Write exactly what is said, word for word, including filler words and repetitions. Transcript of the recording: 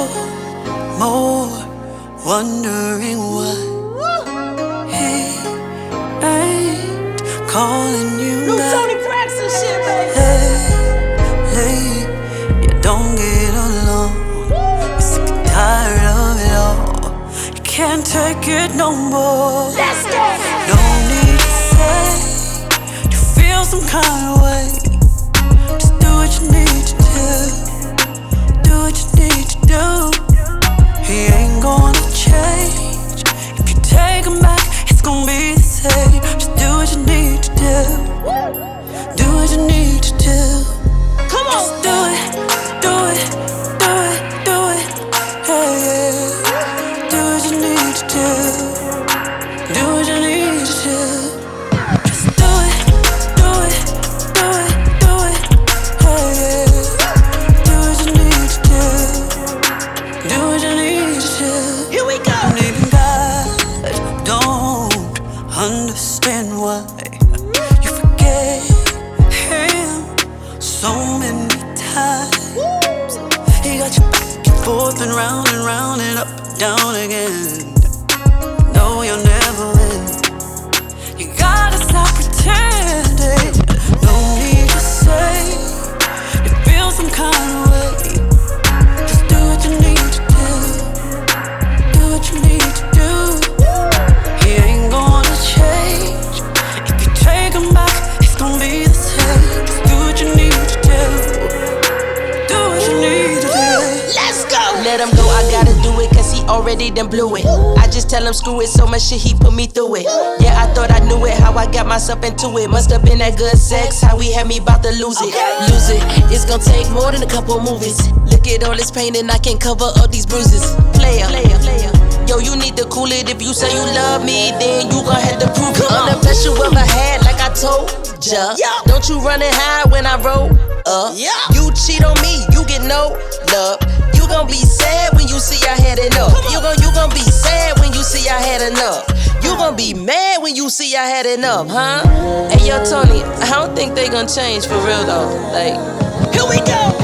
more, wondering why he ain't calling you New back. Tony Braxton shit, baby. Lately, you don't get along. You're sick and tired of it all. You can't take it no more. Let's go. No need to say you feel some kind of way. Just do what you need to do. Do what you need to do. He ain't gonna change. If you take him back, it's gonna be the same. Just do what you need to do. Do what you need to do. Come on. Just do it, do it, do it, do it. Hey, yeah. Do what you need to do. Do what you need to do. Just do it, do it, do it, do it. Hey, yeah. Do what you need to do. Do what you need to do. Here we go. And even God don't understand why you forget him so many times. He got you back and forth and round and round and up and down again. No, you'll never win. You gotta stop pretending. No need to say you feel some kind of way. Just do what you need to do. Do what you need to do. He ain't gonna change. If you take him back, it's gonna be the same. Just do what you need to do. Do what you need to do. Let's go. Let him go, I gotta do it, cause he already done blew it. I just tell him screw it, so much shit he put me through it. Yeah, I thought I knew it, how I got myself into it. Must've been that good sex, how he had me about to lose it. Lose it, it's gonna take more than a couple movies. Look at all this pain and I can't cover up these bruises. Player, player, player. Yo, you need to cool it, if you say you love me, then you gon' have to prove it. I'm the best you ever had, like I told ya. Don't you run and hide when I roll up. You cheat on me, you get no love. You gon' be sad when you see I had enough. You gon' you gon' be sad when you see I had enough. You gon' be mad when you see I had enough, huh? Hey yo, Tony, I don't think they gon' change for real though. Like, Here we go.